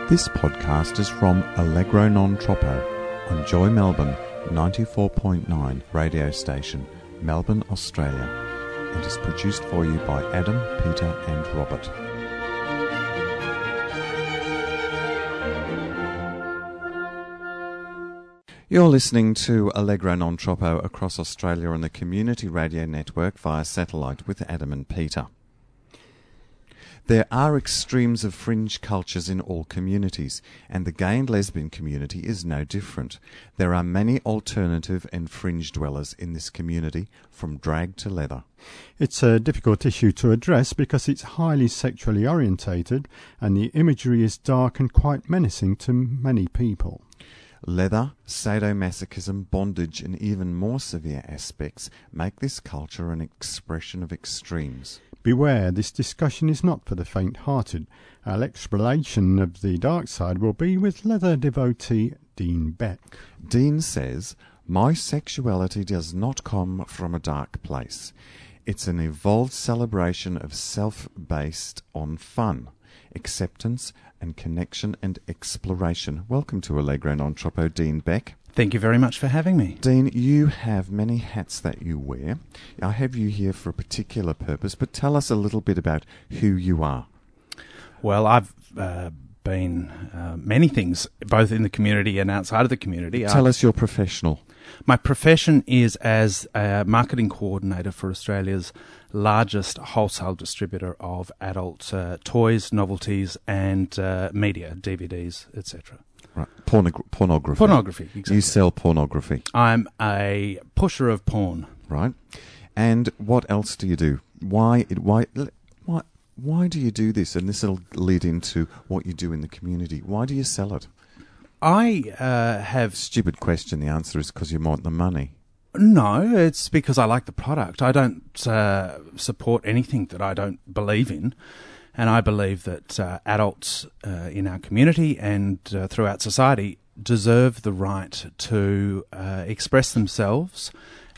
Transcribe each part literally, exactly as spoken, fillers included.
This podcast is from Allegro Non Troppo on Joy Melbourne ninety-four point nine radio station, Melbourne, Australia, and is produced for you by Adam, Peter and Robert. You're listening to Allegro Non Troppo across Australia on the Community Radio Network via satellite with Adam and Peter. There are extremes of fringe cultures in all communities, and the gay and lesbian community is no different. There are many alternative and fringe dwellers in this community, from drag to leather. It's a difficult issue to address because it's highly sexually orientated, and the imagery is dark and quite menacing to many people. Leather, sadomasochism, bondage, and even more severe aspects make this culture an expression of extremes. Beware, this discussion is not for the faint-hearted. Our exploration of the dark side will be with leather devotee Dean Beck. Dean says, "My sexuality does not come from a dark place. It's an evolved celebration of self based on fun, acceptance and connection and exploration." Welcome to Allegro Non Troppo, Dean Beck. Thank you very much for having me. Dean, you have many hats that you wear. I have you here for a particular purpose, but tell us a little bit about who you are. Well, I've uh, been uh, many things, both in the community and outside of the community. Tell I, us your professional. My profession is as a marketing coordinator for Australia's largest wholesale distributor of adult uh, toys, novelties and uh, media, D V Ds, et cetera. Right. Pornog- pornography. Pornography, exactly. You sell pornography. I'm a pusher of porn. Right. And what else do you do? Why, why, why, why do you do this? And this will lead into what you do in the community. Why do you sell it? I uh, have... Stupid question. The answer is because you want the money. No, it's because I like the product. I don't uh, support anything that I don't believe in. And I believe that uh, adults uh, in our community and uh, throughout society deserve the right to uh, express themselves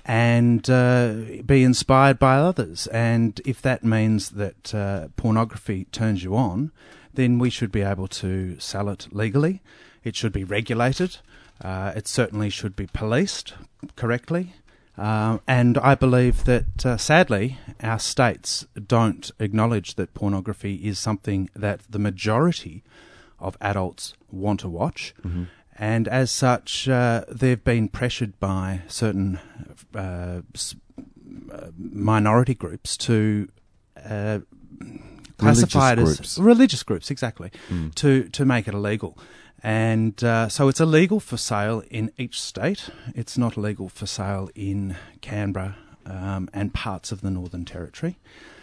and uh, be inspired by others. And if that means that uh, pornography turns you on, then we should be able to sell it legally. It should be regulated. Uh, it certainly should be policed correctly. Uh, and I believe that, uh, sadly, our states don't acknowledge that pornography is something that the majority of adults want to watch. Mm-hmm. And as such, uh, they've been pressured by certain uh, s- uh, minority groups to uh, classify religious it as... Groups. Religious groups, exactly, mm. to, to make it illegal. And uh, so it's illegal for sale in each state. It's not illegal for sale in Canberra um, and parts of the Northern Territory.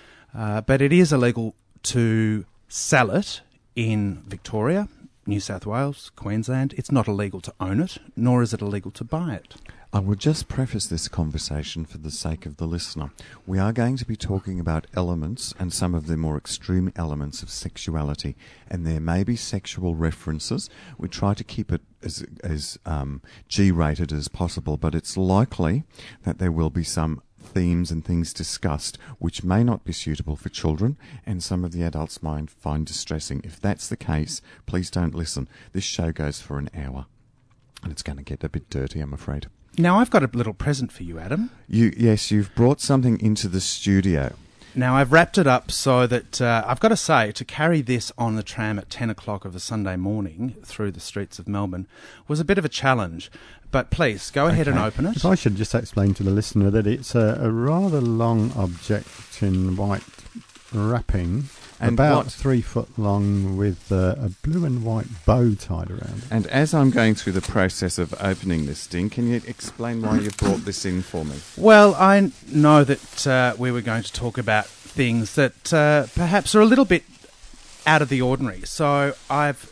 Uh, but it is illegal to sell it in Victoria, New South Wales, Queensland. It's not illegal to own it, nor is it illegal to buy it. I will just preface this conversation for the sake of the listener. We are going to be talking about elements and some of the more extreme elements of sexuality, and there may be sexual references. We try to keep it as, as um, G-rated as possible, but it's likely that there will be some themes and things discussed which may not be suitable for children, and some of the adults might find distressing. If that's the case, please don't listen. This show goes for an hour, and it's going to get a bit dirty, I'm afraid. Now, I've got a little present for you, Adam. You Yes, you've brought something into the studio. Now, I've wrapped it up so that, uh, I've got to say, to carry this on the tram at ten o'clock of a Sunday morning through the streets of Melbourne was a bit of a challenge. But please, go ahead Okay. and open it. If I should just explain to the listener that it's a, a rather long object in white wrapping, And about what- three foot long, with uh, a blue and white bow tied around it. And as I'm going through the process of opening this thing, can you explain why you brought this in for me? Well, I know that uh, we were going to talk about things that uh, perhaps are a little bit out of the ordinary. So I've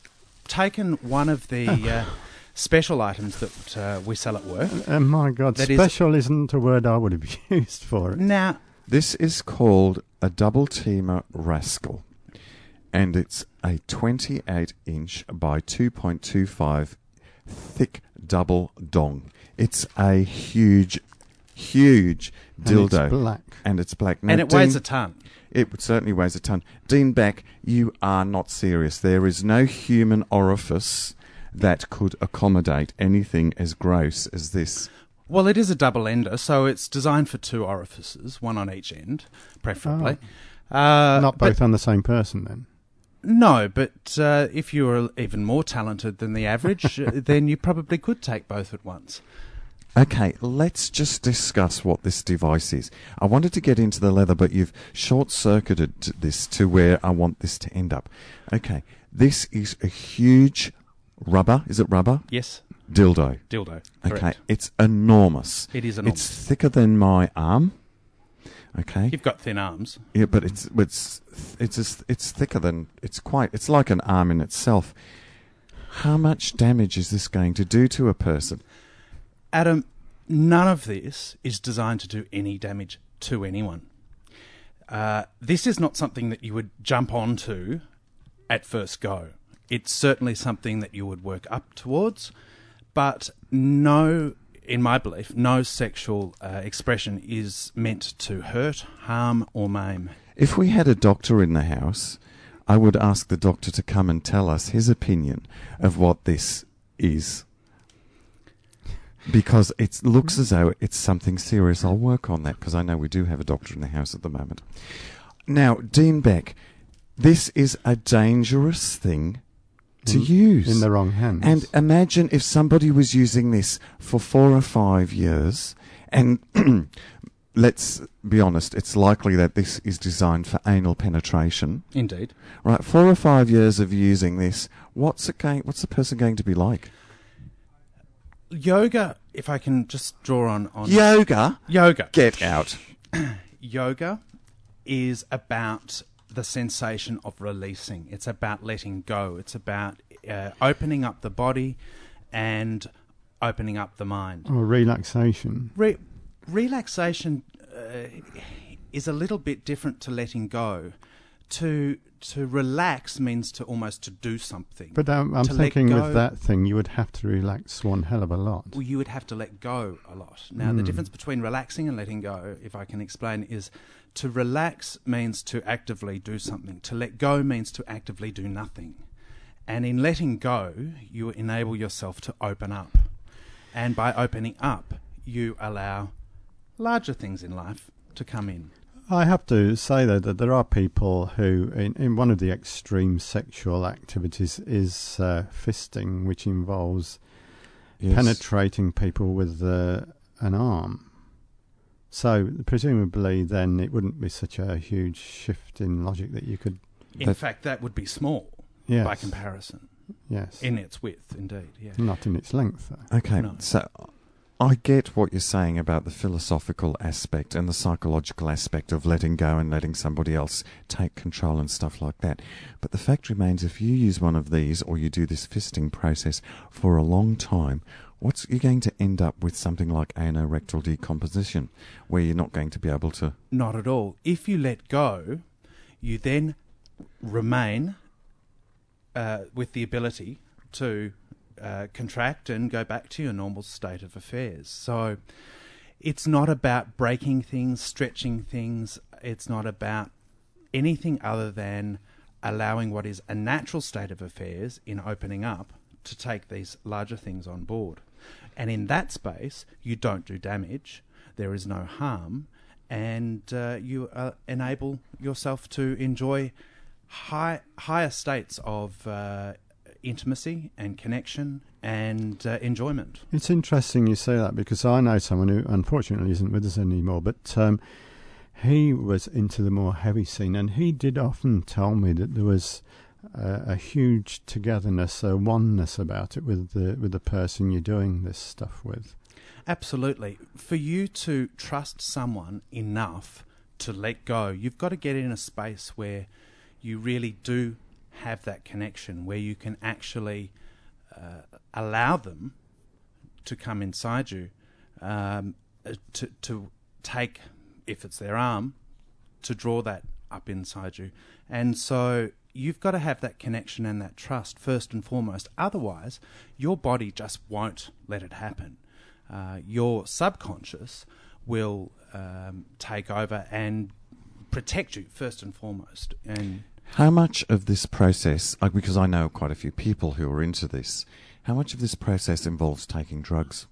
taken one of the uh, special items that uh, we sell at work. Oh my God, That is- special is... isn't a word I would have used for it. Now, This is called a Double Teamer Rascal, and it's a twenty-eight inch by two point two five thick double dong. It's a huge, huge dildo. And it's black. And it's black. Now, and it Dean, weighs a ton. It certainly weighs a ton. Dean Beck, you are not serious. There is no human orifice that could accommodate anything as gross as this. Well, it is a double ender, so it's designed for two orifices, one on each end, preferably. Oh. Uh, Not both but, on the same person, then? No, but uh, if you were even more talented than the average, uh, then you probably could take both at once. Okay, let's just discuss what this device is. I wanted to get into the leather, but you've short-circuited this to where I want this to end up. Okay, this is a huge rubber, is it rubber? Yes. Dildo. Dildo. Okay, Correct. it's enormous. It is enormous. It's thicker than my arm. Okay. You've got thin arms. Yeah, but it's it's it's it's, it's thicker than it's quite. It's like an arm in itself. How much damage is this going to do to a person? Adam, none of this is designed to do any damage to anyone. Uh, this is not something that you would jump onto at first go. It's certainly something that you would work up towards, but no, in my belief, no sexual uh, expression is meant to hurt, harm, or maim. If we had a doctor in the house, I would ask the doctor to come and tell us his opinion of what this is. Because it looks as though it's something serious. I'll work on that because I know we do have a doctor in the house at the moment. Now, Dean Beck, this is a dangerous thing to in, use. In the wrong hands. And imagine if somebody was using this for four or five years, and let's be honest, it's likely that this is designed for anal penetration. Indeed. Right, four or five years of using this, what's it going, what's the person going to be like? Yoga, if I can just draw on... on Yoga? Yoga. Get out. Yoga is about the sensation of releasing. It's about letting go. It's about uh, opening up the body and opening up the mind. Or relaxation. Re- relaxation uh, is a little bit different to letting go. To to relax means to almost to do something. But um, I'm To let thinking go- with that thing, you would have to relax one hell of a lot. Well, you would have to let go a lot. Now, the difference between relaxing and letting go, if I can explain, is to relax means to actively do something. To let go means to actively do nothing. And in letting go, you enable yourself to open up. And by opening up, you allow larger things in life to come in. I have to say, though, that there are people who, in, in one of the extreme sexual activities is uh, fisting, which involves Yes. penetrating people with uh, an arm. So, presumably, then it wouldn't be such a huge shift in logic that you could... In But- fact, that would be small Yes. by comparison. Yes. In its width, indeed, yeah. Not in its length, though. Okay, No. so I get what you're saying about the philosophical aspect and the psychological aspect of letting go and letting somebody else take control and stuff like that. But the fact remains, if you use one of these or you do this fisting process for a long time, what's you're going to end up with something like anorectal decomposition, where you're not going to be able to... Not at all. If you let go, you then remain uh, with the ability to uh, contract and go back to your normal state of affairs. So it's not about breaking things, stretching things. It's not about anything other than allowing what is a natural state of affairs in opening up to take these larger things on board. And in that space, you don't do damage, there is no harm, and uh, you uh, enable yourself to enjoy high, higher states of uh, intimacy and connection and uh, enjoyment. It's interesting you say that, because I know someone who unfortunately isn't with us anymore, but um, he was into the more heavy scene, and he did often tell me that there was uh, a huge togetherness, a oneness about it with the with the person you're doing this stuff with. Absolutely. For you to trust someone enough to let go, you've got to get in a space where you really do have that connection, where you can actually uh, allow them to come inside you, um, uh, to to take, if it's their arm, to draw that up inside you. And so you've got to have that connection and that trust first and foremost. Otherwise, your body just won't let it happen. Uh, your subconscious will um, take over and protect you first and foremost. And how much of this process, like, because I know quite a few people who are into this, how much of this process involves taking drugs?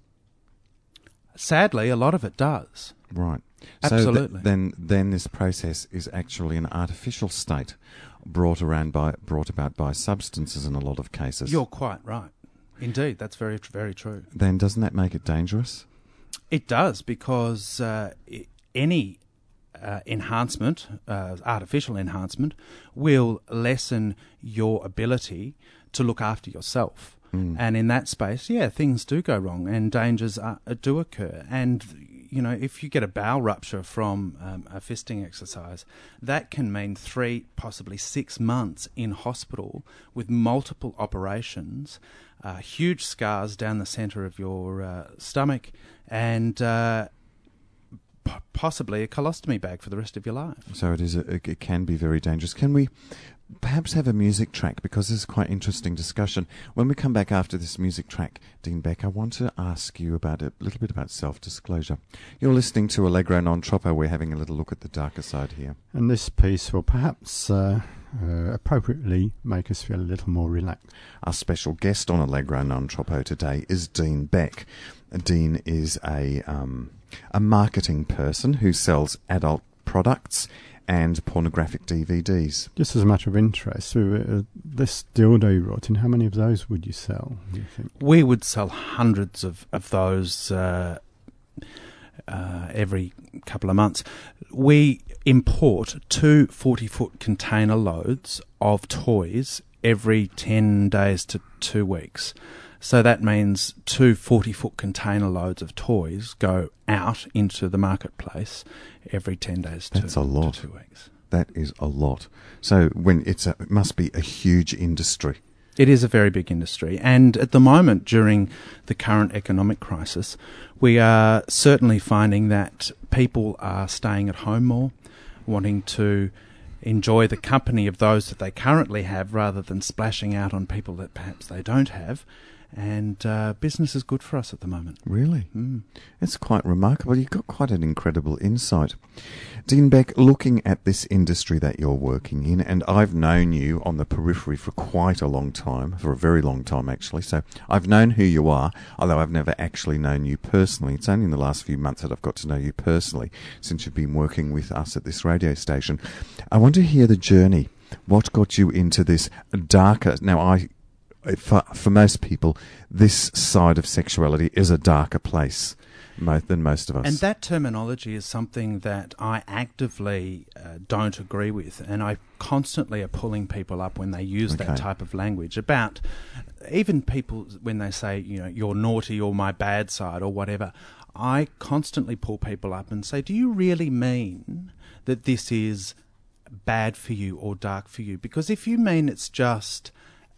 Sadly, a lot of it does. Right. Absolutely. So th- then, then this process is actually an artificial state brought around by brought about by substances in a lot of cases. You're quite right. Indeed, that's very, very true. Then doesn't that make it dangerous? It does, because uh, I- any uh, enhancement, uh, artificial enhancement, will lessen your ability to look after yourself. Mm. And in that space, yeah, things do go wrong and dangers are, do occur. And, you know, if you get a bowel rupture from um, a fisting exercise, that can mean three, possibly six months in hospital with multiple operations, uh, huge scars down the centre of your uh, stomach, and uh, p- possibly a colostomy bag for the rest of your life. So it is. A, it can be very dangerous. Can we perhaps have a music track, because this is quite interesting discussion. When we come back after this music track, Dean Beck, I want to ask you about a little bit about self-disclosure. You're listening to Allegro Non Troppo. We're having a little look at the darker side here. And this piece will perhaps uh, uh, appropriately make us feel a little more relaxed. Our special guest on Allegro Non Troppo today is Dean Beck. Dean is a um, a marketing person who sells adult products and pornographic D V Ds. Just as a matter of interest, uh, this dildo you brought in, how many of those would you sell, do you think? We would sell hundreds of, of those uh, uh, every couple of months. We import two forty-foot container loads of toys every ten days to two weeks. So that means two forty-foot container loads of toys go out into the marketplace every ten days to, That's a lot. to two weeks. That is a lot. So when it's a, it must be a huge industry. It is a very big industry. And at the moment, during the current economic crisis, we are certainly finding that people are staying at home more, wanting to enjoy the company of those that they currently have rather than splashing out on people that perhaps they don't have. And uh, business is good for us at the moment. Really? Mm. It's quite remarkable. You've got quite an incredible insight. Dean Beck, looking at this industry that you're working in, and I've known you on the periphery for quite a long time, for a very long time actually, so I've known who you are, although I've never actually known you personally. It's only in the last few months that I've got to know you personally, since you've been working with us at this radio station. I want to hear the journey. What got you into this darker... Now, I... For, for most people, this side of sexuality is a darker place mo- than most of us. And that terminology is something that I actively uh, don't agree with, and I constantly are pulling people up when they use Okay. that type of language about even people when they say, you know, you're naughty or my bad side or whatever. I constantly pull people up and say, do you really mean that this is bad for you or dark for you? Because if you mean it's just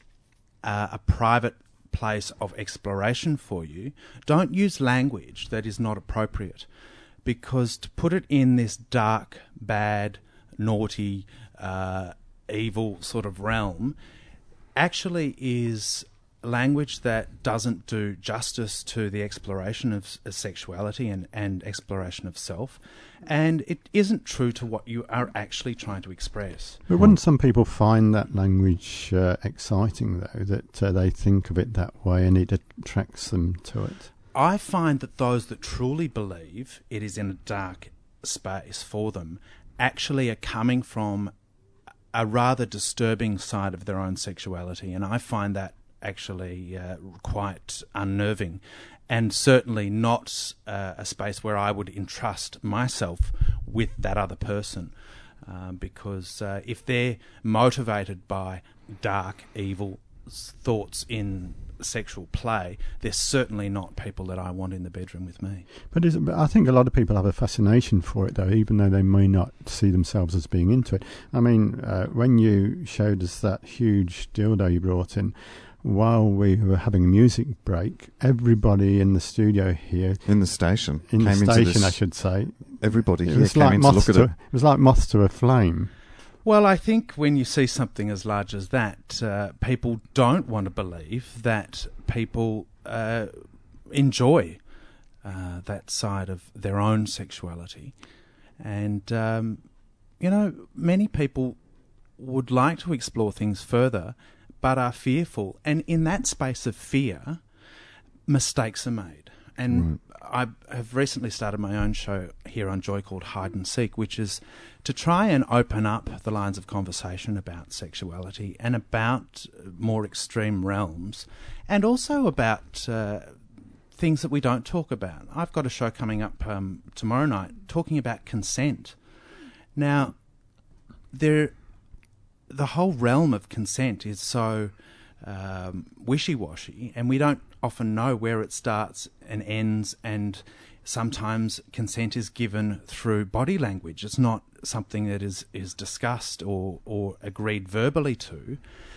Uh, a private place of exploration for you, don't use language that is not appropriate, because to put it in this dark, bad, naughty, uh, evil sort of realm actually is language that doesn't do justice to the exploration of, of sexuality and, and exploration of self, and it isn't true to what you are actually trying to express. But wouldn't some people find that language uh, exciting, though, that uh, they think of it that way and it attracts them to it? I find that those that truly believe it is in a dark space for them actually are coming from a rather disturbing side of their own sexuality, and I find that actually uh, quite unnerving, and certainly not uh, a space where I would entrust myself with that other person, um, because uh, if they're motivated by dark, evil thoughts in sexual play, they're certainly not people that I want in the bedroom with me. But, is it, but I think a lot of people have a fascination for it, though, even though they may not see themselves as being into it. I mean, uh, when you showed us that huge dildo you brought in, while we were having a music break, everybody in the studio here... In the station. In came the station, into this, I should say. Everybody It here was came like in to look at to, it. It was like moths to a flame. Well, I think when you see something as large as that, uh, people don't want to believe that people uh, enjoy uh, that side of their own sexuality. And, um, you know, many people would like to explore things further but are fearful. And in that space of fear, mistakes are made. And right. I have recently started my own show here on Joy called Hide and Seek, which is to try and open up the lines of conversation about sexuality and about more extreme realms, and also about uh, things that we don't talk about. I've got a show coming up um, tomorrow night talking about consent. Now, there, the whole realm of consent is so um, wishy-washy, and we don't often know where it starts and ends, and sometimes consent is given through body language. It's not something that is, is discussed or, or agreed verbally to,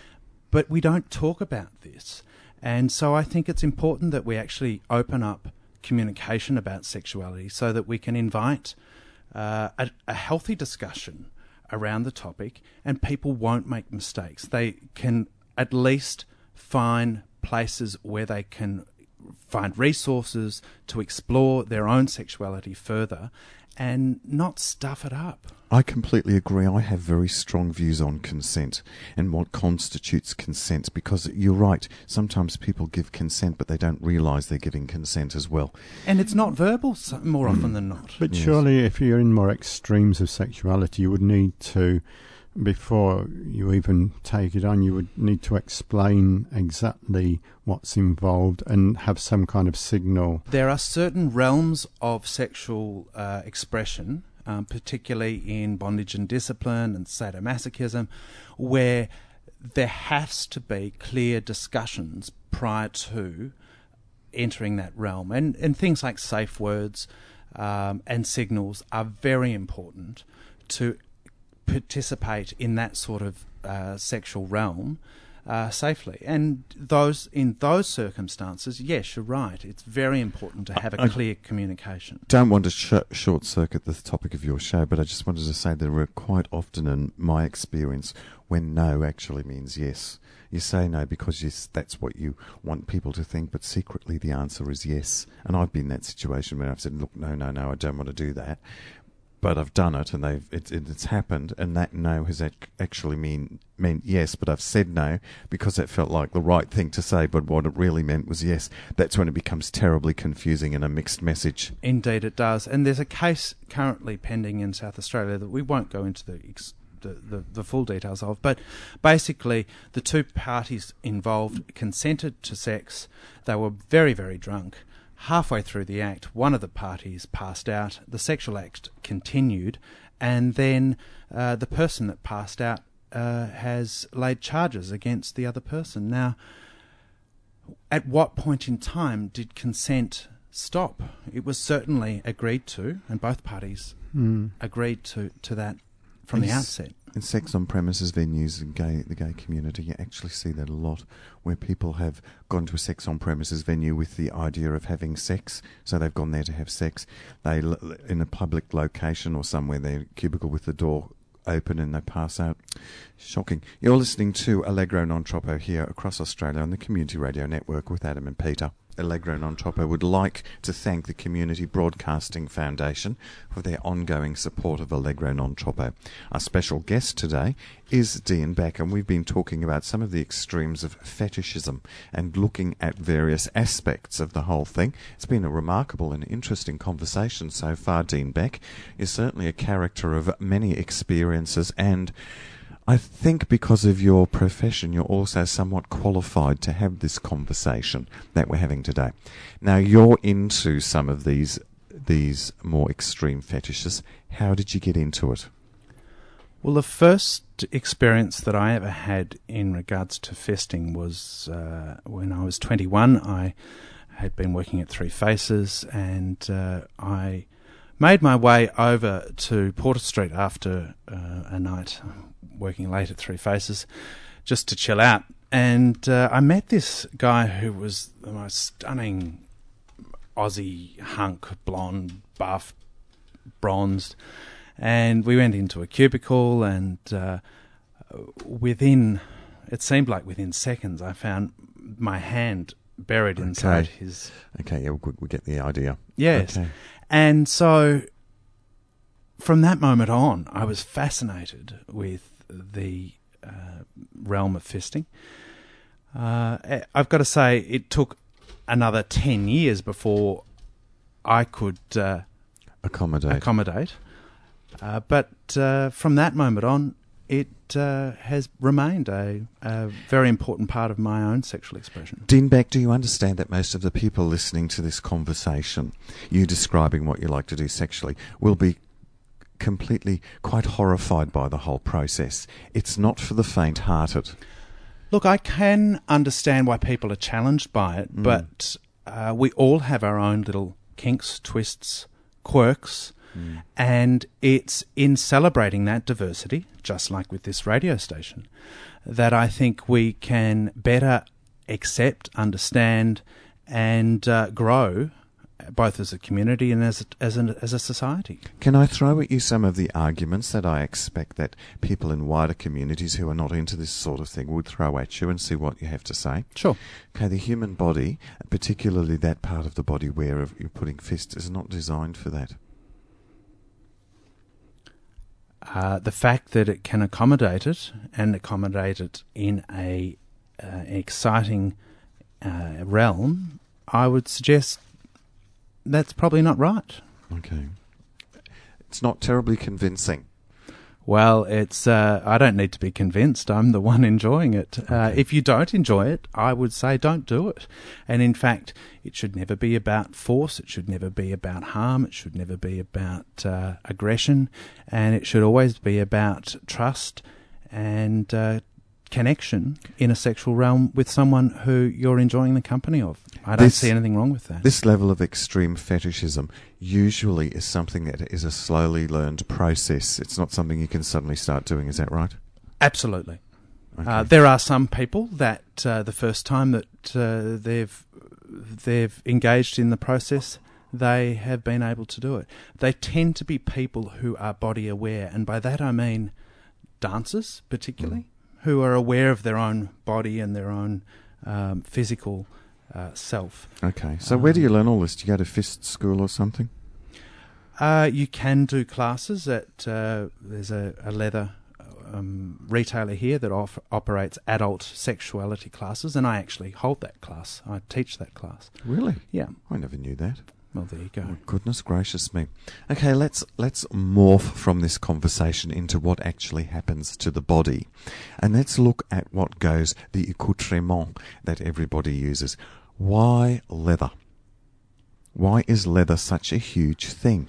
but we don't talk about this. And so I think it's important that we actually open up communication about sexuality so that we can invite uh, a, a healthy discussion around the topic, and people won't make mistakes. They can at least find places where they can find resources to explore their own sexuality further and not stuff it up. I completely agree. I have very strong views on consent and what constitutes consent, because you're right, sometimes people give consent but they don't realise they're giving consent as well. And it's not verbal more often than not. But Yes. surely if you're in more extremes of sexuality, you would need to, before you even take it on, you would need to explain exactly what's involved and have some kind of signal. There are certain realms of sexual uh, expression, um, particularly in bondage and discipline and sadomasochism, where there has to be clear discussions prior to entering that realm. And, and things like safe words um, and signals are very important to participate in that sort of uh, sexual realm uh, safely. And those in those circumstances, yes, you're right, it's very important to have a I clear communication. Don't want to sh- short circuit the topic of your show, but I just wanted to say there are quite often, in my experience, when no actually means yes. You say no because yes, that's what you want people to think, but secretly the answer is yes. And I've been in that situation where I've said, look, no, no, no, I don't want to do that. But I've done it, and they've it, it, it's happened, and that no has ac- actually mean meant yes. But I've said no because it felt like the right thing to say, but what it really meant was yes. That's when it becomes terribly confusing and a mixed message. Indeed, it does. And there's a case currently pending in South Australia that we won't go into the ex- the, the, the full details of, but basically the two parties involved consented to sex. They were very, very drunk. Halfway through the act, one of the parties passed out, the sexual act continued, and then uh, the person that passed out uh, has laid charges against the other person. Now, at what point in time did consent stop? It was certainly agreed to, and both parties Mm. agreed to, to that from the Yes. outset. In sex on premises venues and gay, the gay community, you actually see that a lot, where people have gone to a sex on premises venue with the idea of having sex, so they've gone there to have sex. They, in a public location or somewhere, they're cubicle with the door open and they pass out. Shocking. You're listening to Allegro Non Troppo here across Australia on the Community Radio Network with Adam and Peter. Allegro Non Troppo would like to thank the Community Broadcasting Foundation for their ongoing support of Allegro Non Troppo. Our special guest today is Dean Beck, and we've been talking about some of the extremes of fetishism and looking at various aspects of the whole thing. It's been a remarkable and interesting conversation so far. Dean Beck is certainly a character of many experiences, and I think because of your profession, you're also somewhat qualified to have this conversation that we're having today. Now, you're into some of these these more extreme fetishes. How did you get into it? Well, the first experience that I ever had in regards to fisting was uh, when I was twenty-one. I had been working at Three Faces, and uh, I made my way over to Porter Street after uh, a night working late at Three Faces just to chill out. And uh, I met this guy who was the most stunning Aussie hunk, blonde, buff, bronzed. And we went into a cubicle, and uh, within, it seemed like within seconds, I found my hand buried inside Okay. his... Okay, yeah, we, we get the idea. Yes. Okay. And so from that moment on, I was fascinated with the uh, realm of fisting. Uh, I've got to say, it took another ten years before I could uh, Accommodate. accommodate. Uh, but uh, from that moment on, it uh, has remained a, a very important part of my own sexual expression. Dean Beck, do you understand that most of the people listening to this conversation, you describing what you like to do sexually, will be completely quite horrified by the whole process? It's not for the faint-hearted. Look, I can understand why people are challenged by it, Mm. but uh, we all have our own little kinks, twists, quirks, Mm. and it's in celebrating that diversity, just like with this radio station, that I think we can better accept, understand, and uh, grow, both as a community and as a, as, an, as a society. Can I throw at you some of the arguments that I expect that people in wider communities who are not into this sort of thing would throw at you and see what you have to say? Sure. Okay, the human body, particularly that part of the body where you're putting fists, is not designed for that. Uh, the fact that it can accommodate it and accommodate it in a uh, exciting uh, realm, I would suggest that's probably not right. Okay. It's not terribly convincing. Well, it's. Uh, I don't need to be convinced. I'm the one enjoying it. Uh, Okay. if you don't enjoy it, I would say don't do it. And in fact, it should never be about force. It should never be about harm. It should never be about uh, aggression. And it should always be about trust and uh, connection in a sexual realm with someone who you're enjoying the company of. I don't This- see anything wrong with that. This level of extreme fetishism usually is something that is a slowly learned process. It's not something you can suddenly start doing, is that right? Absolutely. Okay. Uh, there are some people that uh, the first time that uh, they've they've engaged in the process, they have been able to do it. They tend to be people who are body aware, and by that I mean dancers particularly, who are aware of their own body and their own um, physical uh, self. Okay, so where do you learn all this? Do you go to fist school or something? Uh, you can do classes at, uh, there's a, a leather um, retailer here that off- operates adult sexuality classes, and I actually hold that class. I teach that class. Really? Yeah. I never knew that. Well, there you go. Oh, goodness gracious me. Okay, let's let's morph from this conversation into what actually happens to the body. And let's look at what goes, the accoutrement that everybody uses. Why leather? Why is leather such a huge thing?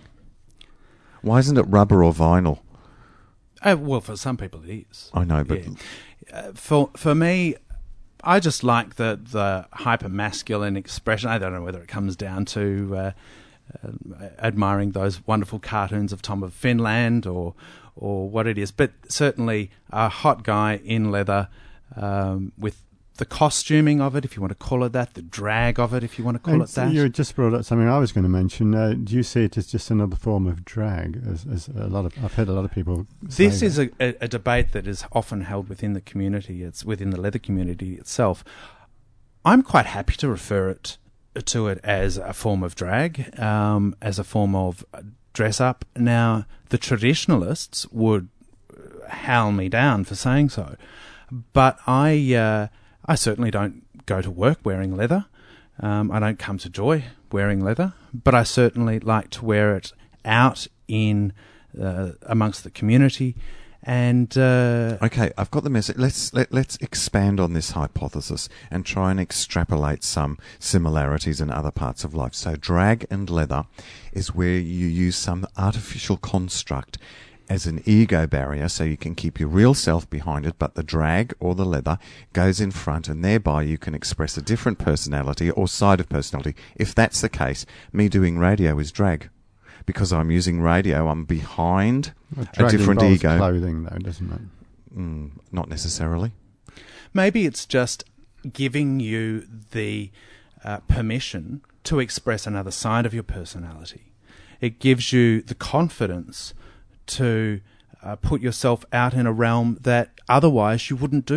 Why isn't it rubber or vinyl? Uh, well, for some people it is. I know, but Yeah. Uh, for for me, I just like the the hyper masculine expression. I don't know whether it comes down to uh, uh, admiring those wonderful cartoons of Tom of Finland or or what it is, but certainly a hot guy in leather um, with the costuming of it, if you want to call it that, the drag of it, if you want to call And it that. You just brought up something I was going to mention. Uh, do you see it as just another form of drag? As, as a lot of, I've heard a lot of people say This is that. a, a, a debate that is often held within the community. It's within the leather community itself. I'm quite happy to refer it to it as a form of drag, um, as a form of dress up. Now, the traditionalists would howl me down for saying so, but I, uh, I certainly don't go to work wearing leather. Um, I don't come to Joy wearing leather, but I certainly like to wear it out in uh, amongst the community. And uh, okay, I've got the message. Let's let, let's expand on this hypothesis and try and extrapolate some similarities in other parts of life. So, drag and leather is where you use some artificial construct as an ego barrier, so you can keep your real self behind it, but the drag or the leather goes in front, and thereby you can express a different personality or side of personality. If that's the case, me doing radio is drag. Because I'm using radio, I'm behind Well, a drag different involves ego. clothing, though, doesn't it? Mm, not necessarily. maybe it's just giving you the uh, permission to express another side of your personality. It gives you the confidence to uh, put yourself out in a realm that otherwise you wouldn't do that.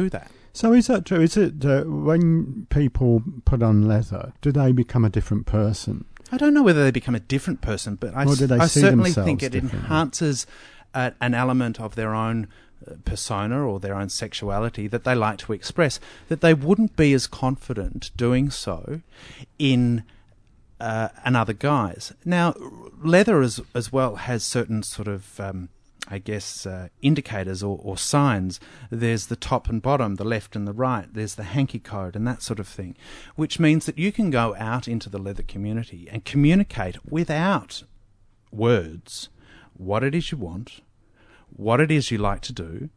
So is that true? Is it uh, when people put on leather, do they become a different person? I don't know whether they become a different person, but I, Or do they I see certainly themselves think it differently? enhances uh, an element of their own uh, persona or their own sexuality that they like to express, that they wouldn't be as confident doing so in uh, another guise. Now, leather as, as well has certain sort of... Um, I guess, uh, indicators or, or signs. There's the top and bottom, the left and the right. There's the hanky code and that sort of thing, which means that you can go out into the leather community and communicate without words what it is you want, what it is you like to do,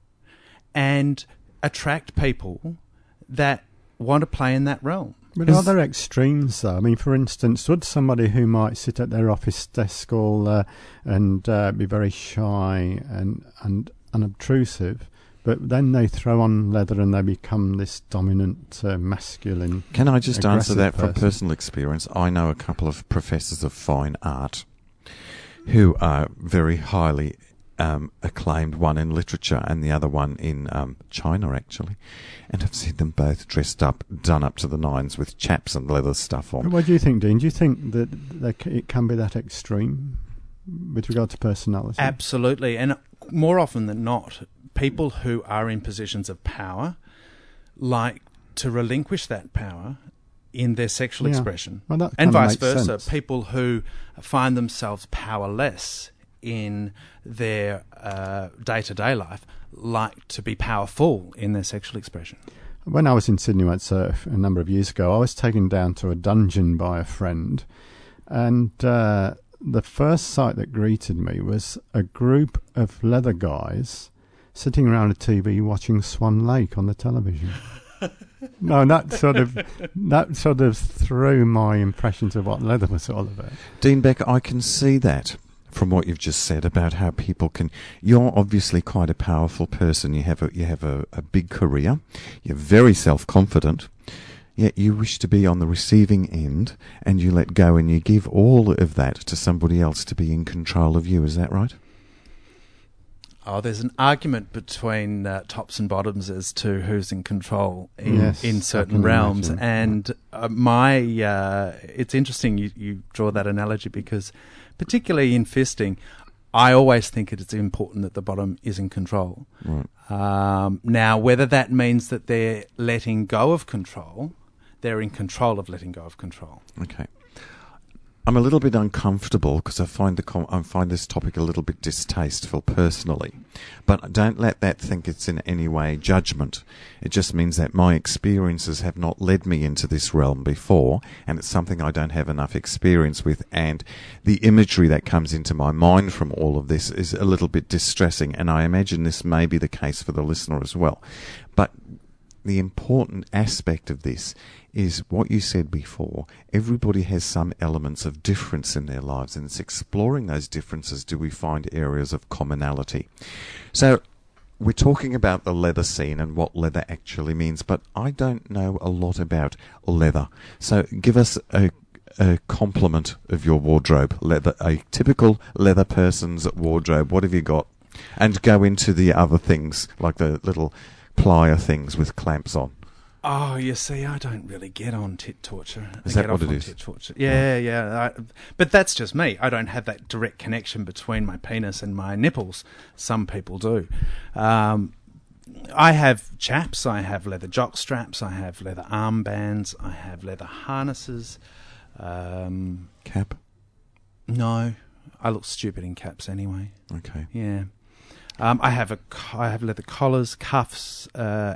and attract people that want to play in that realm. But are there extremes, though? I mean, for instance, would somebody who might sit at their office desk all uh, and uh, be very shy and, and unobtrusive, but then they throw on leather and they become this dominant, uh, masculine... Can I just answer that person? from personal experience? I know a couple of professors of fine art who are very highly um, acclaimed, one in literature and the other one in um, China, actually. And I've seen them both dressed up, done up to the nines with chaps and leather stuff on. What do you think, Dean? Do you think that there c- it can be that extreme with regard to personality? Absolutely. And more often than not, people who are in positions of power like to relinquish that power in their sexual Yeah. expression. Well, that And kinda vice makes versa. sense. People who find themselves powerless in their uh, day-to-day life like to be powerful in their sexual expression. When I was in Sydney Wet Surf a number of years ago, I was taken down to a dungeon by a friend, and uh, the first sight that greeted me was a group of leather guys sitting around a T V watching Swan Lake on the television. No, that sort of that sort of threw my impressions of what leather was all about. Dean Beck, I can see that from what you've just said about how people can... You're obviously quite a powerful person. You have a, you have a, a big career. You're very self-confident. Yet you wish to be on the receiving end, and you let go and you give all of that to somebody else to be in control of you. Is that right? Oh, there's an argument between uh, tops and bottoms as to who's in control in, Yes, in I certain can realms. imagine. And uh, my, uh, it's interesting you, you draw that analogy because, particularly in fisting, I always think it's important that the bottom is in control. Right. Um, now, whether that means that they're letting go of control, they're in control of letting go of control. Okay. I'm a little bit uncomfortable because I find the com- I find this topic a little bit distasteful personally, but don't let that think it's in any way judgment. It just means that my experiences have not led me into this realm before, and it's something I don't have enough experience with, and the imagery that comes into my mind from all of this is a little bit distressing, and I imagine this may be the case for the listener as well. But the important aspect of this is what you said before. Everybody has some elements of difference in their lives, and it's exploring those differences do we find areas of commonality. So we're talking about the leather scene and what leather actually means, but I don't know a lot about leather. So give us a a complement of your wardrobe, leather, a typical leather person's wardrobe. What have you got? And go into the other things, like the little plier things with clamps on. Oh, you see, I don't really get on tit torture. Is I that get what off it on is? Tit torture. Yeah, yeah. I, but that's just me. I don't have that direct connection between my penis and my nipples. Some people do. Um, I have chaps. I have leather jock straps. I have leather armbands. I have leather harnesses. Um, Cap? no, I look stupid in caps anyway. Okay. Yeah. Um, I have a co- I have leather collars, cuffs, uh,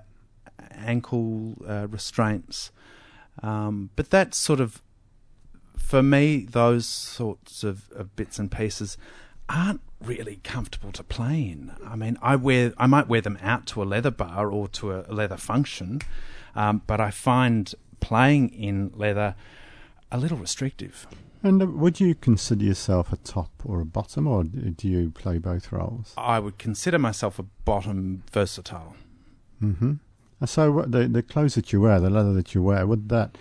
ankle uh, restraints, um, but that's sort of, for me, those sorts of, of bits and pieces aren't really comfortable to play in. I mean, I wear I might wear them out to a leather bar or to a leather function, um, but I find playing in leather a little restrictive. And uh, would you consider yourself a top or a bottom, or d- do you play both roles? I would consider myself a bottom versatile. Mm-hmm. So what, the the clothes that you wear, the leather that you wear, would that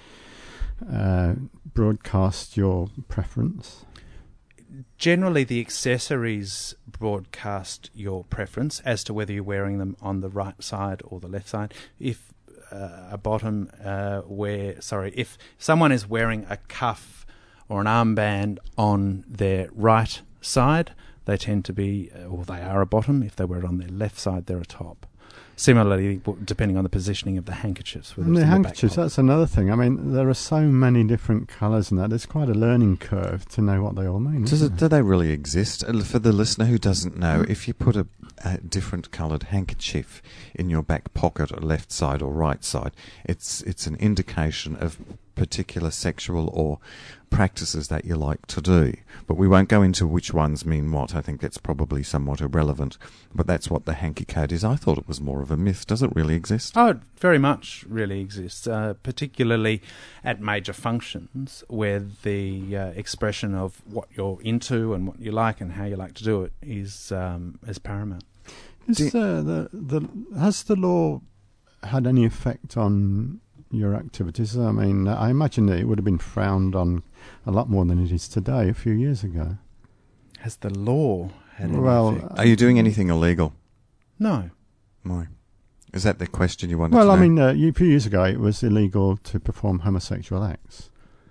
uh, broadcast your preference? Generally, the accessories broadcast your preference as to whether you're wearing them on the right side or the left side. If uh, a bottom uh, where, sorry, if someone is wearing a cuff or an armband on their right side, they tend to be, or they are a bottom. If they wear it on their left side, they're a top. Similarly, depending on the positioning of the handkerchiefs. And the handkerchiefs, that's another thing. I mean, there are so many different colours and that. It's quite a learning curve to know what they all mean. Does it, it? Do they really exist? For the listener who doesn't know, if you put a, a different coloured handkerchief in your back pocket, or left side or right side, it's it's an indication of particular sexual or practices that you like to do. But we won't go into which ones mean what. I think that's probably somewhat irrelevant. But that's what the hanky code is. I thought it was more of a myth. Does it really exist? Oh, it very much really exists, uh, particularly at major functions where the uh, expression of what you're into and what you like and how you like to do it is um, is paramount. Is, uh, the, the, has the law had any effect on your activities? I mean, I imagine that it would have been frowned on a lot more than it is today a few years ago. Has the law had any well, effect? Are you doing anything illegal? No. No. Is that the question you wanted well, to know? I mean, uh, a few years ago it was illegal to perform homosexual acts.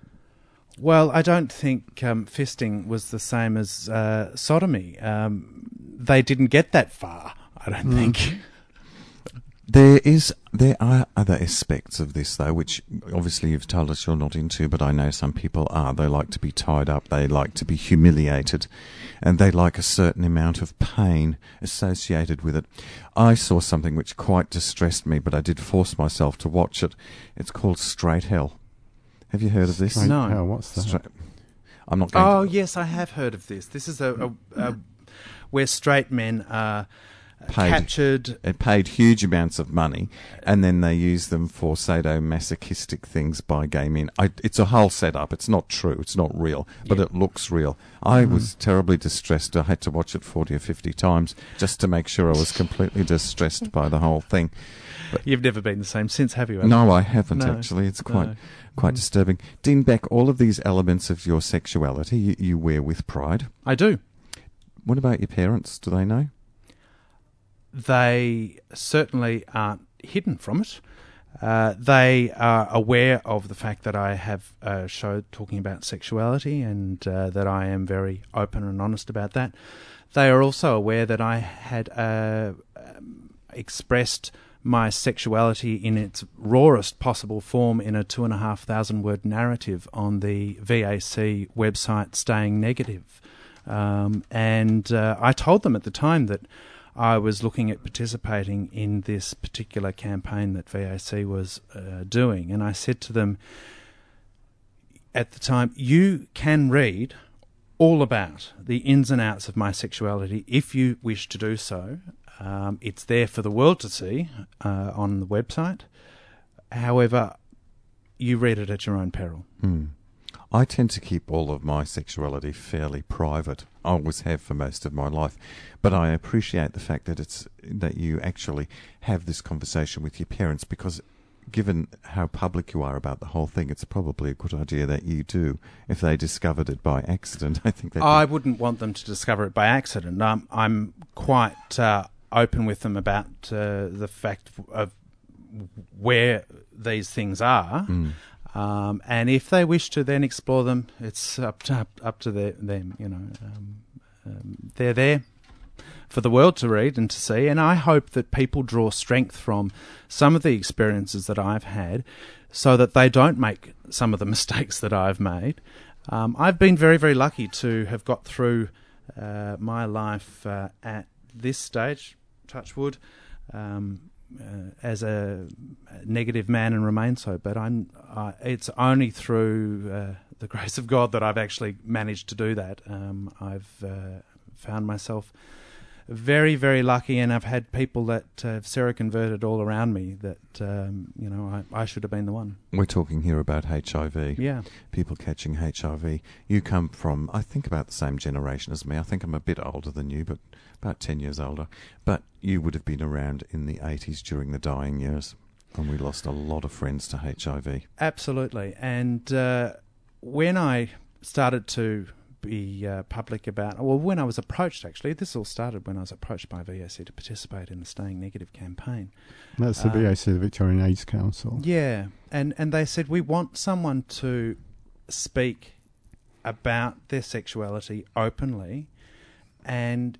Well, I don't think um, fisting was the same as uh, sodomy. Um, they didn't get that far, I don't Mm. think. There is, there are other aspects of this, though, which obviously you've told us you're not into, but I know some people are. They like to be tied up, they like to be humiliated, and they like a certain amount of pain associated with it. I saw something which quite distressed me, but I did force myself to watch it. It's called Straight Hell. Have you heard of this? Straight No. hell, what's that? Straight, I'm not going Oh, to... yes, I have heard of this. This is a, a, a where straight men are Paid. captured. They paid huge amounts of money, and then they use them for sadomasochistic things by gay men. I, it's a whole setup. It's not true. It's not real, but Yeah. it looks real. I was terribly distressed. I had to watch it forty or fifty times just to make sure I was completely distressed by the whole thing. You've never been the same since, have you? Alan? No, I haven't No, actually. It's quite no. quite Mm. disturbing. Dean Beck, all of these elements of your sexuality you, you wear with pride. I do. What about your parents? Do they know? They certainly aren't hidden from it. Uh, they are aware of the fact that I have a show talking about sexuality and uh, that I am very open and honest about that. They are also aware that I had uh, um, expressed my sexuality in its rawest possible form in a two and a half thousand word narrative on the V A C website Staying Negative. Um, and uh, I told them at the time that I was looking at participating in this particular campaign that V A C was uh, doing. And I said to them at the time, you can read all about the ins and outs of my sexuality if you wish to do so. Um, it's there for the world to see uh, on the website. However, you read it at your own peril. Hmm. I tend to keep all of my sexuality fairly private. I always have for most of my life. But I appreciate the fact that it's that you actually have this conversation with your parents, because given how public you are about the whole thing, it's probably a good idea that you do. If they discovered it by accident, I think that I wouldn't want them to discover it by accident. Um, I'm quite uh, open with them about uh, the fact of where these things are. Mm. Um, and if they wish to then explore them, it's up to up, up to their, them. You know, um, um, they're there for the world to read and to see. And I hope that people draw strength from some of the experiences that I've had, so that they don't make some of the mistakes that I've made. Um, I've been very, very lucky to have got through uh, my life uh, at this stage, touch wood, um, Uh, as a negative man and remain so, but I'm. Uh, it's only through uh, the grace of God that I've actually managed to do that. Um, I've uh, found myself very, very lucky, and I've had people that uh, have seroconverted all around me. That um, you know, I, I should have been the one. We're talking here about H I V. Yeah, People catching H I V. You come from, I think, about the same generation as me. I think I'm a bit older than you, but about ten years older. But you would have been around in the eighties during the dying years, and we lost a lot of friends to H I V. absolutely. And uh, when I started to be uh, public about. Well, when I was approached, actually, this all started when I was approached by V A C to participate in the Staying Negative campaign. That's the Um, V A C, the Victorian AIDS Council. Yeah, and and they said we want someone to speak about their sexuality openly, and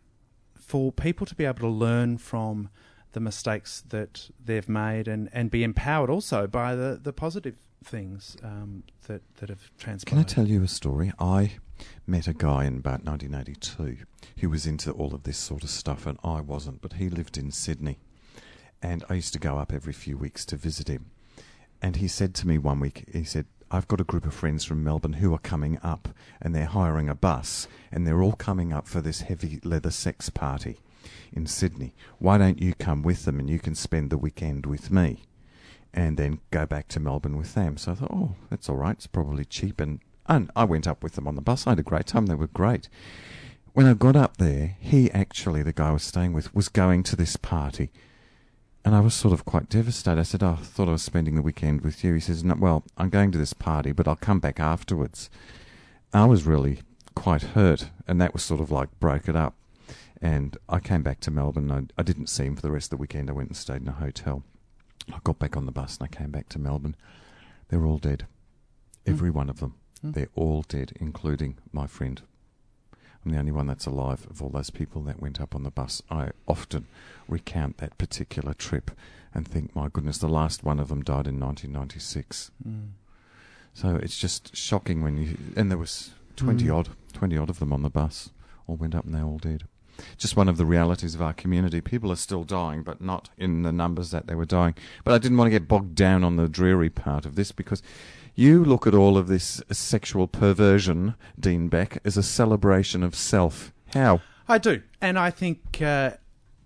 for people to be able to learn from the mistakes that they've made, and, and be empowered also by the, the positive things um, that that have transpired. Can I tell you a story? I met a guy in about nineteen eighty-two who was into all of this sort of stuff, and I wasn't, but he lived in Sydney, and I used to go up every few weeks to visit him. And he said to me one week, he said, I've got a group of friends from Melbourne who are coming up, and they're hiring a bus, and they're all coming up for this heavy leather sex party in Sydney. Why don't you come with them, and you can spend the weekend with me, and then go back to Melbourne with them? So I thought, oh, that's all right. It's probably cheap. And, and I went up with them on the bus. I had a great time. They were great. When I got up there, he actually, the guy I was staying with, was going to this party. And I was sort of quite devastated. I said, oh, I thought I was spending the weekend with you. He says, no, well, I'm going to this party, but I'll come back afterwards. I was really quite hurt, and that was sort of like broke it up. And I came back to Melbourne. I, I didn't see him for the rest of the weekend. I went and stayed in a hotel. I got back on the bus and I came back to Melbourne. They're all dead. Every mm. one of them. Mm. They're all dead, including my friend. I'm the only one that's alive of all those people that went up on the bus. I often recount that particular trip and think, my goodness, the last one of them died in nineteen ninety-six. Mm. So it's just shocking when you... And there was twenty mm. odd, twenty odd of them on the bus. All went up and they're all dead. Just one of the realities of our community. People are still dying, but not in the numbers that they were dying. But I didn't want to get bogged down on the dreary part of this, because you look at all of this sexual perversion, Dean Beck, as a celebration of self. How? I do. And I think uh,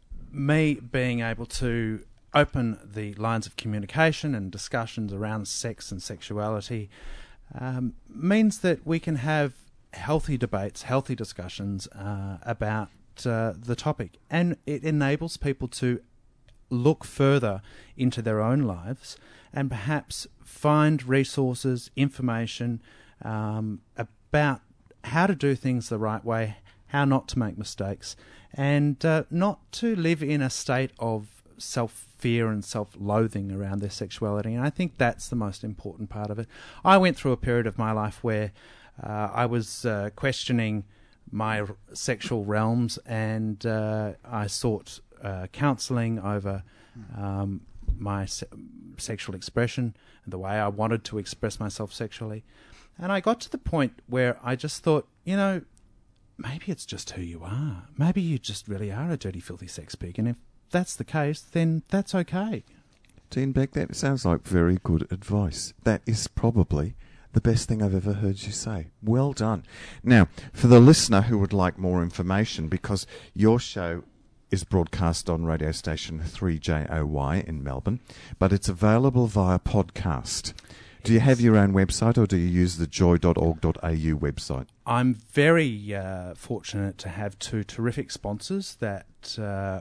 me being able to open the lines of communication and discussions around sex and sexuality um, means that we can have healthy debates, healthy discussions uh, about Uh, the topic, and it enables people to look further into their own lives and perhaps find resources, information um, about how to do things the right way, how not to make mistakes, and uh, not to live in a state of self-fear and self-loathing around their sexuality. And I think that's the most important part of it. I went through a period of my life where uh, I was uh, questioning my r- sexual realms, and uh, I sought uh, counselling over um, my se- sexual expression and the way I wanted to express myself sexually. And I got to the point where I just thought, you know, maybe it's just who you are. Maybe you just really are a dirty, filthy sex pig, and if that's the case, then that's okay. Dean Beck, that sounds like very good advice. That is probably the best thing I've ever heard you say. Well done. Now, for the listener who would like more information, because your show is broadcast on radio station three J O Y in Melbourne, but it's available via podcast. Do you have your own website, or do you use the joy dot org dot a u website? I'm very uh, fortunate to have two terrific sponsors that uh,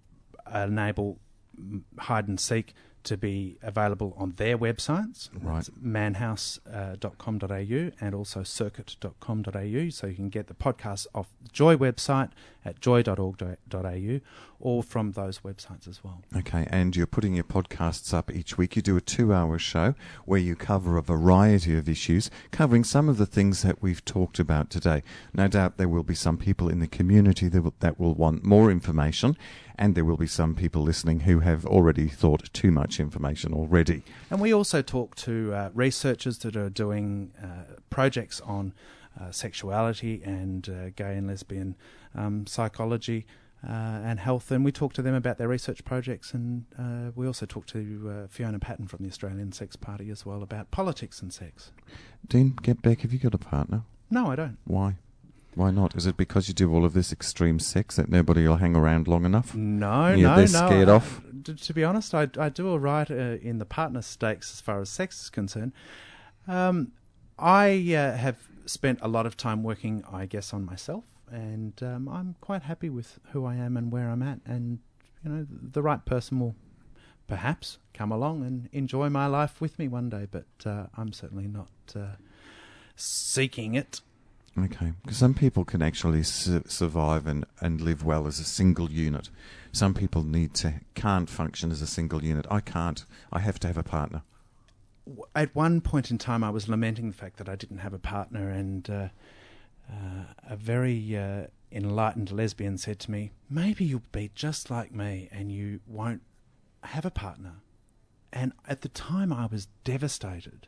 enable Hide and Seek to be available on their websites. Right. It's manhouse dot com dot a u and also circuit dot com dot a u, so you can get the podcast off the Joy website at joy dot org dot a u or from those websites as well. Okay, and you're putting your podcasts up each week. You do a two-hour show where you cover a variety of issues, covering some of the things that we've talked about today. No doubt there will be some people in the community that will, that will want more information, and there will be some people listening who have already thought too much information already. And we also talk to uh, researchers that are doing uh, projects on uh, sexuality and uh, gay and lesbian um, psychology uh, and health, and we talk to them about their research projects, and uh, we also talk to uh, Fiona Patton from the Australian Sex Party as well about politics and sex. Dean, get back. Have you got a partner? No, I don't. Why? Why not? Is it because you do all of this extreme sex that nobody will hang around long enough? No, You're, no, they're no. scared I, off? d- to be honest, I, I do all right uh, in the partner stakes as far as sex is concerned. Um, I uh, have spent a lot of time working, I guess, on myself, and um, I'm quite happy with who I am and where I'm at. And, you know, the right person will perhaps come along and enjoy my life with me one day, but uh, I'm certainly not uh, seeking it. Okay, because some people can actually su- survive and, and live well as a single unit. Some people need to can't function as a single unit. I can't. I have to have a partner. At one point in time, I was lamenting the fact that I didn't have a partner, and uh, uh, a very uh, enlightened lesbian said to me, maybe you'll be just like me and you won't have a partner. And at the time, I was devastated.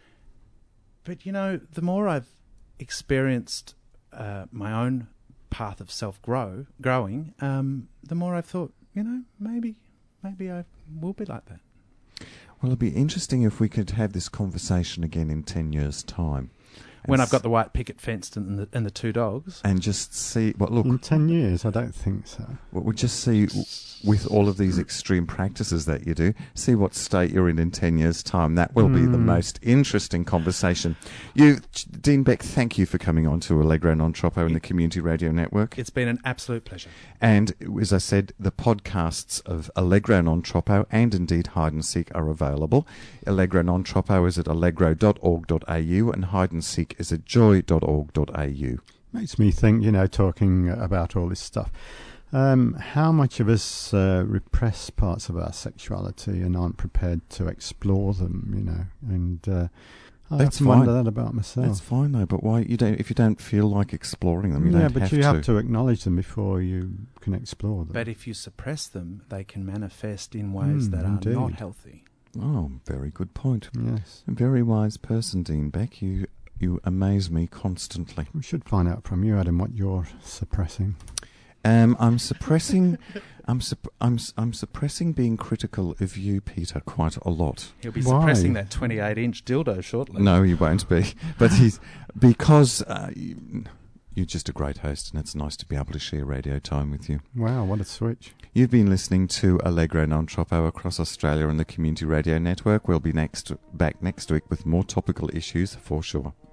But, you know, the more I've experienced uh, my own path of self-grow, growing, um, the more I've thought, you know, maybe, maybe I will be like that. Well, it'd be interesting if we could have this conversation again in ten years' time. When I've got the white picket fence and the, and the two dogs. And just see, well, look. In ten years, I don't think so. Well, we'll just see, with all of these extreme practices that you do, see what state you're in in ten years' time. That will mm. be the most interesting conversation. You, Dean Beck, thank you for coming on to Allegro Non Troppo and the Community Radio Network. It's been an absolute pleasure. And, as I said, the podcasts of Allegro Non Troppo and indeed Hide and Seek are available. Allegro Non Troppo is at allegro dot org dot a u and Hide and Seek is at joy dot org dot a u. Makes me think, you know, talking about all this stuff, um, how much of us uh, repress parts of our sexuality and aren't prepared to explore them, you know, and uh, I That's often fine. wonder that about myself. That's fine though, but why you don't? If you don't feel like exploring them, you yeah, don't but have you to. have to acknowledge them before you can explore them. But if you suppress them, they can manifest in ways Mm, that indeed. are not healthy. Oh, very good point. Yes, A very wise person, Dean Beck. You you amaze me constantly. we should find out from you, Adam, what you're suppressing. Um, I'm suppressing. I'm supp- I'm s- I'm suppressing being critical of you, Peter, quite a lot. He'll be Why? suppressing that twenty-eight inch dildo shortly. No, he won't be. But he's because uh, you, you're just a great host, and it's nice to be able to share radio time with you. Wow, what a switch. You've been listening to Allegro Non Troppo across Australia on the Community Radio Network. We'll be next back next week with more topical issues for sure.